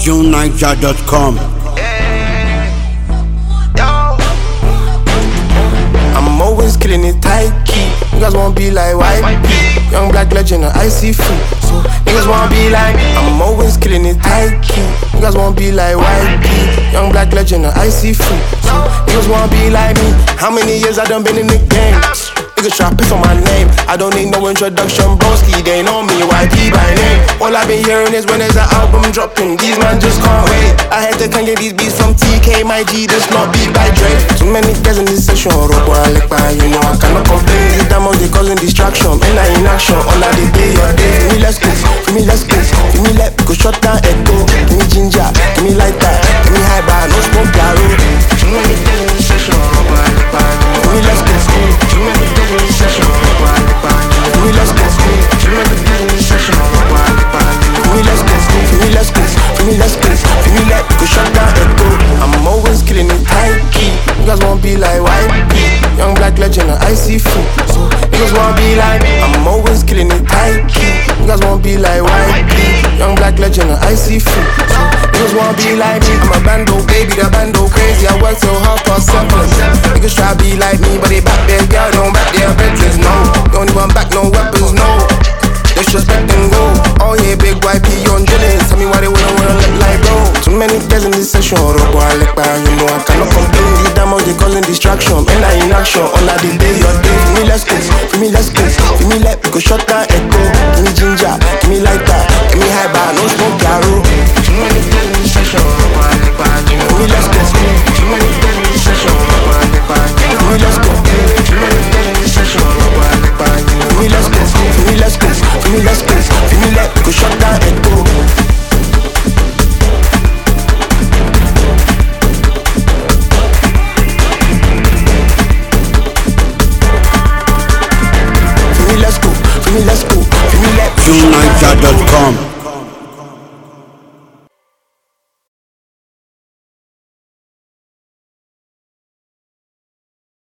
JohnNiger.com. I'm always killing it tight key. Niggas wanna be like YP, young black legend, I see free. So niggas wanna be like me. I'm always killing it tight key. Niggas wanna be like YP, young black legend, I see free. So niggas wanna be like me. How many years I done been in the game? Niggas try piss on my name. I don't need no introduction, broski. They know me, YP by name. All I've been hearing is when there's an album dropping. These man just can't wait. I had to can get these beats from TK, my G, this not beat by Dre. Too many guys in this session, you know I cannot complain. These demos they causing distraction, and I in action. All I did day or day. For me let's go, for me let's go, for me let go shut down echo. Give me ginger, give me lighter, give me high bar, no smoke claro. Too many guys in this session, for me let's go. Too many guys in this session, for me let's go. Too many guys in this session, for me let's go. For me let's go, for me let's go, for me let go shut down echo. I'm always killing it high key. You guys wanna be like YP, young black legend, I see free. So niggas wanna be like me. I'm always killing it high key. You guys wanna be like YP, young black legend, I see free. So niggas wanna be like me. I'm a bando, baby, the bando crazy. I work so hard for something. Niggas try to be like me, but they back there, girl, don't back their veterans, no. Don't even back no weapons, no. Disrespect and go. Oh yeah, big YP on drilling. Tell me why they wanna let life go. Too many guys in this session, you know I cannot complain. These demos they causing distraction, and I in action. All I did day or day. For me let's go, for me let's go, for me let go shut down echo. Give me ginger, give me lighter, give me high bar, no smoke claro. Too many guys in this session, for me let's go. Too many guys in this session, for me let's go. Too many guys in this session, for me let's go. For me let's go, for me let's go, for me let go shut down echo. JohnNiger.com.